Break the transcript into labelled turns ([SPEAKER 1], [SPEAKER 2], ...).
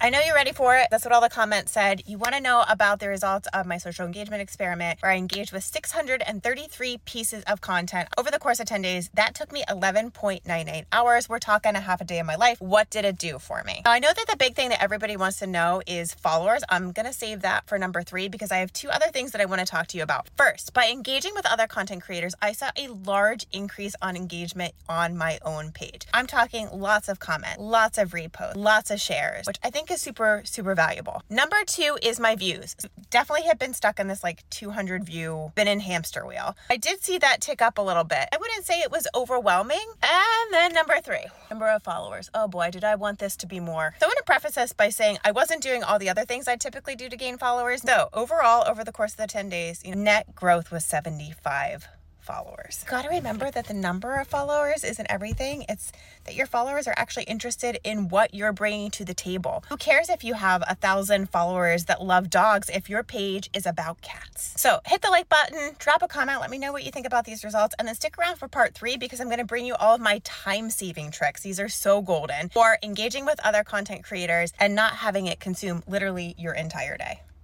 [SPEAKER 1] I know you're ready for it. That's what all the comments said. You want to know about the results of my social engagement experiment where I engaged with 633 pieces of content over the course of 10 days. That took me 11.98 hours. We're talking a half a day of my life. What did it do for me? Now, I know that the big thing that everybody wants to know is followers. I'm going to save that for number 3 because I have 2 other things that I want to talk to you about. First, by engaging with other content creators, I saw a large increase on engagement on my own page. I'm talking lots of comments, lots of reposts, lots of shares, which I think is super, super valuable. Number 2 is my views. Definitely have been stuck in this like 200 view, been in hamster wheel. I did see that tick up a little bit. I wouldn't say it was overwhelming. And then number 3, number of followers. Oh boy, did I want this to be more. So I want to preface this by saying I wasn't doing all the other things I typically do to gain followers. So overall, over the course of the 10 days, net growth was 75 followers. Got to remember that the number of followers isn't everything. It's that your followers are actually interested in what you're bringing to the table. Who cares if you have 1,000 followers that love dogs if your page is about cats? So hit the like button, drop a comment, let me know what you think about these results, and then stick around for part 3 because I'm going to bring you all of my time-saving tricks. These are so golden for engaging with other content creators and not having it consume literally your entire day.